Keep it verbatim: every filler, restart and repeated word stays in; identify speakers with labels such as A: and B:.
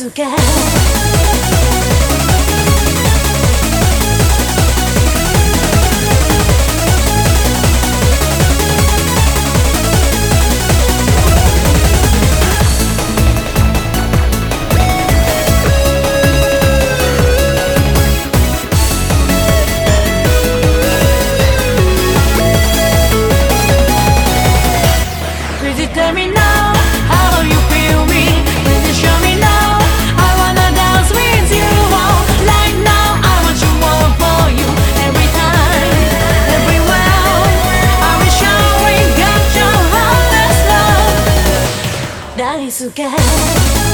A: 好きPlease tell me now, how you feel me? Please show me now, I wanna dance with you all. Right now, I want you more for you. Every time, everywhere, I will show we got your honest love. 大好き